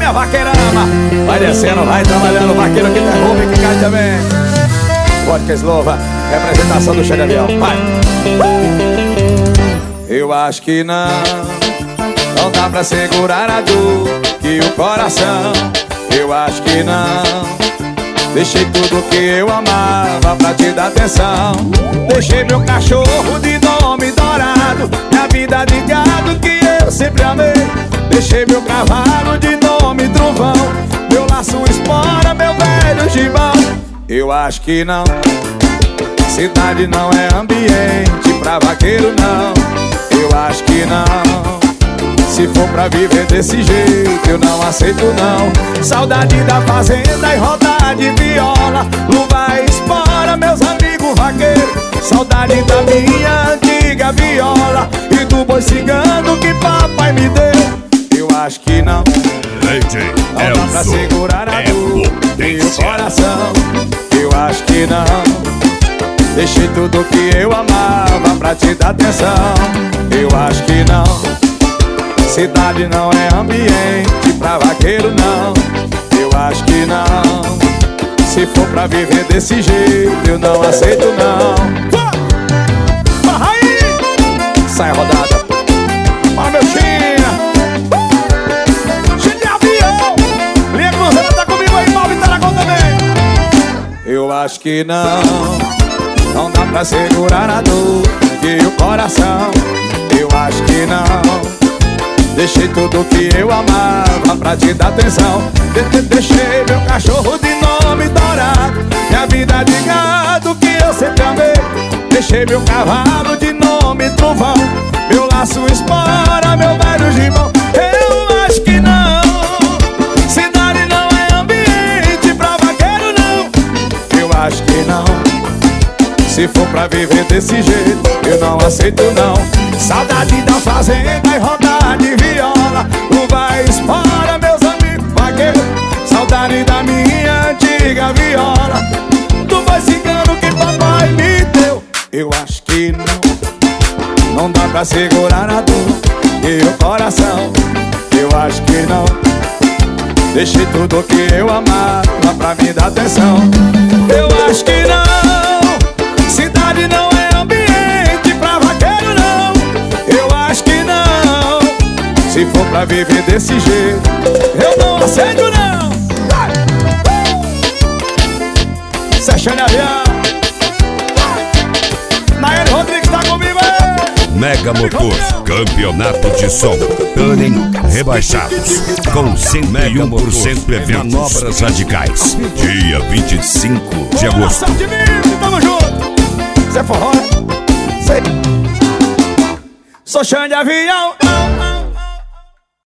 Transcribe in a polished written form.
a vaqueirama. Vai descendo, vai trabalhando, vaqueiro que derruba e que cai também. Vodka Slova, representação do Chá de Avião. Vai. Eu acho que não dá pra segurar a dor e o coração. Eu acho que não. Deixei tudo que eu amava pra te dar atenção. Deixei meu cachorro de nome dourado, minha vida de gado que eu sempre amei. Deixei meu cavalo de nome trovão, meu laço espora, meu velho gibão. Eu acho que não. Cidade não é ambiente pra vaqueiro não. Eu acho que não. Se for pra viver desse jeito, eu não aceito não. Saudade da fazenda e rodar de viola, luva e espora, meus amigos vaqueiros. Saudade da minha antiga viola e do boi cigano que papai me deu. Eu acho que não. Não dá pra segurar a dor e o coração. Eu acho que não. Deixei tudo que eu amava pra te dar atenção. Eu acho que não. Cidade não é ambiente pra vaqueiro não. Eu acho que não. Se for pra viver desse jeito, eu não aceito não. Aí! Sai a rodada. Ó meu China, Chá de Avião. Linha Cruzeira tá comigo aí, Paulo e Tarragão também. Eu acho que não dá pra segurar a dor e o coração. Eu acho que não. Deixei tudo que eu amava pra te dar atenção. Deixei meu cachorro de nome dourado, minha vida de gado que eu sempre amei. Deixei meu cavalo de nome trovão, meu laço espora, meu velho gibão. Eu acho que não. Cidade não é ambiente pra vaqueiro não. Eu acho que não. Se for pra viver desse jeito, eu não aceito não. Saudade da fazenda e rodar de viola, luva e espora, meus amigos vaqueiros. Saudade da minha antiga viola, do boi cigano que papai me deu. Eu acho que não dá pra segurar a dor e o coração. Eu acho que não. Deixei tudo que eu amava pra me dar atenção. Eu acho que não. Cidade não é ambiente pra vaqueiro não. Eu acho que não. Se for pra viver desse jeito, eu não aceito não. Isso é Chá de Avião. Nayeli Rodrigues tá comigo aí. Mega Motors, campeonato de som. Tuning rebaixados com 101% eventos. Manobras radicais. Dia 25 de agosto. Tamo junto. Cê forró, cê... Sou Chá de Avião.